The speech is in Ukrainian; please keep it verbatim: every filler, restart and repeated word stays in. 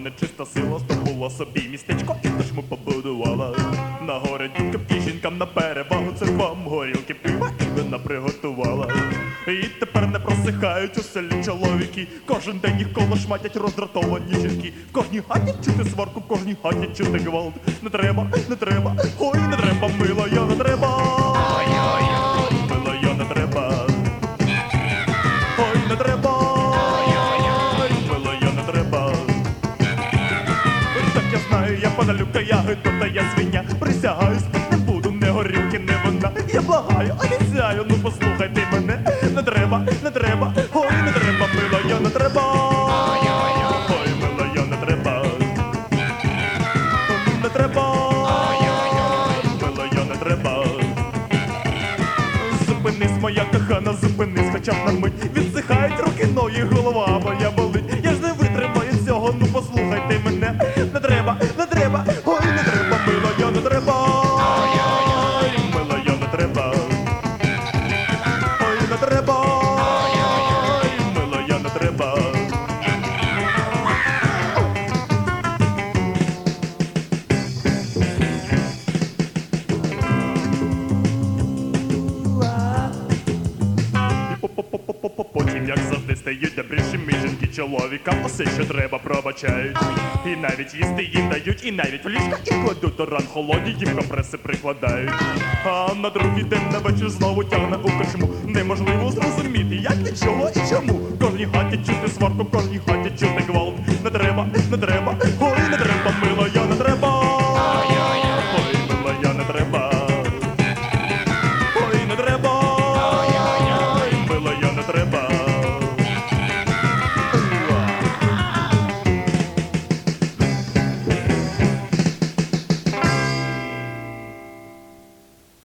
нечиста сила здобула собі містечко і дошму побудувала. На горе діткам і жінкам на перевагу церквам горілки пива і вина приготувала. І тепер не просихають у селі чоловіки, кожен день їх коло шматять роздратовані жінки. В кожній хаті чути сварку, в кожній хаті чути гвалт. Не треба, не треба, ой, не треба, мила я, не треба. Ой-ой-ой, мила я, не треба. Ой, не треба. Ой, мила я, не треба. Так я знаю, я падалюка, я гидота, я свиня. Присягаюсь, не буду, не горілки, не вина. Я благаю, обіцяю, ну послухайте мене. Не треба, не треба, ой, не треба, мила я, не треба. Ой, мила я, не треба. Не треба. Мила я, не треба. Зупинись, моя кохана, зупинись, хоча б на мить. Відсихають руки, ноги, голова моя болить. Я ж не витримаю цього, ну послухайте мене. Не треба, не треба, ой, не треба, мила я, не треба. Ой, мила я, не треба. Ой, не треба. Ой, мила я, не треба. Потім, як завжди, стають добрішими жінки чоловікам, усе, що треба, пробачають. І навіть їсти їм дають, і навіть в ліжка і кладуть до ран холодні, їм компреси прикладають. А на другий день на вечір знову тягне у корчму. Неможливо зрозуміти, як від чого і чому. В кожній хаті чути сварку, в кожній хаті чути гвалт. Не треба, не треба, ой,